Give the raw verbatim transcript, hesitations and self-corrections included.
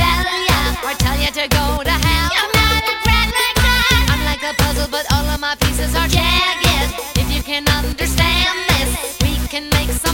tell ya, or tell ya to go to hell. I'm not a brat like that. I'm like a puzzle, but all of my pieces are jagged. If you can understand this, we can make some